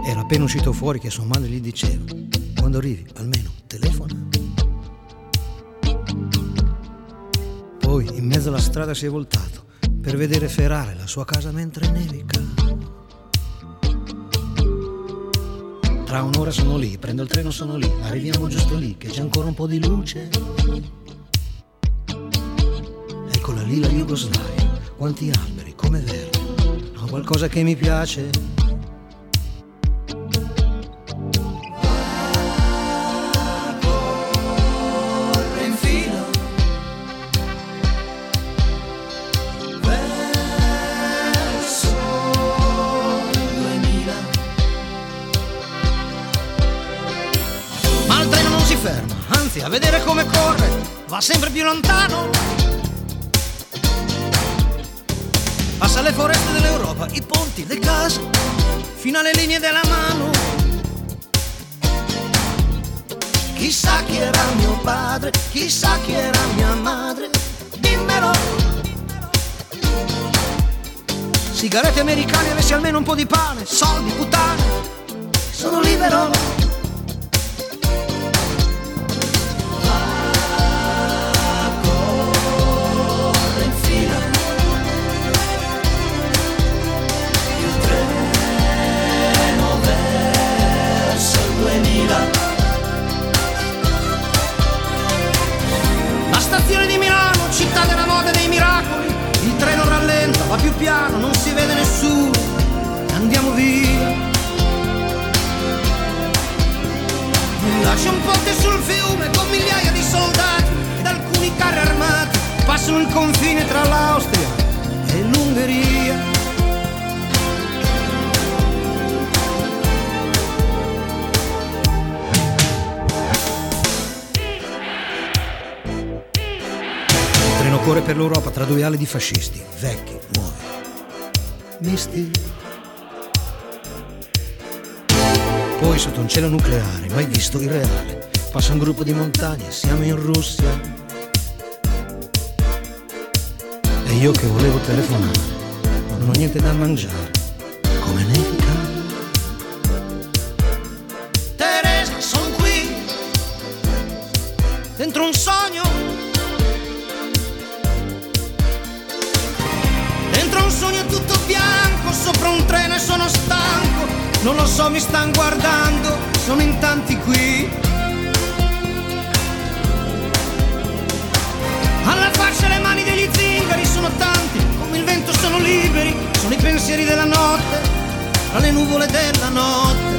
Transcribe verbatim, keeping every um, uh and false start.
Era appena uscito fuori che sua madre gli diceva: quando arrivi almeno telefona. Poi in mezzo alla strada si è voltato per vedere Ferrare, la sua casa mentre nevica. Tra un'ora sono lì, prendo il treno, sono lì, arriviamo giusto lì che c'è ancora un po' di luce. Eccola lì la Jugoslavia, quanti alberi, come verde, ho qualcosa che mi piace. Anzi, a vedere come corre, va sempre più lontano. Passa le foreste dell'Europa, i ponti, le case, fino alle linee della mano. Chissà chi era mio padre, chissà chi era mia madre, dimmelo. Sigarette americane, avessi almeno un po' di pane, soldi, puttane, sono libero. La stazione di Milano, città della moda e dei miracoli, il treno rallenta, va più piano, non si vede nessuno, andiamo via. Lascia un ponte sul fiume con migliaia di soldati ed alcuni carri armati, passano il confine tra l'Austria e l'Ungheria. Corre per l'Europa tra due ali di fascisti, vecchi, nuovi, misti. Poi sotto un cielo nucleare, mai visto irreale, passa un gruppo di montagne, siamo in Russia. E io che volevo telefonare, non ho niente da mangiare, come nevica. Teresa, sono qui, dentro un sogno. Un sogno tutto bianco, sopra un treno e sono stanco. Non lo so, mi stan guardando, sono in tanti qui. Alla faccia le mani degli zingari, sono tanti, come il vento sono liberi. Sono i pensieri della notte, tra le nuvole della notte.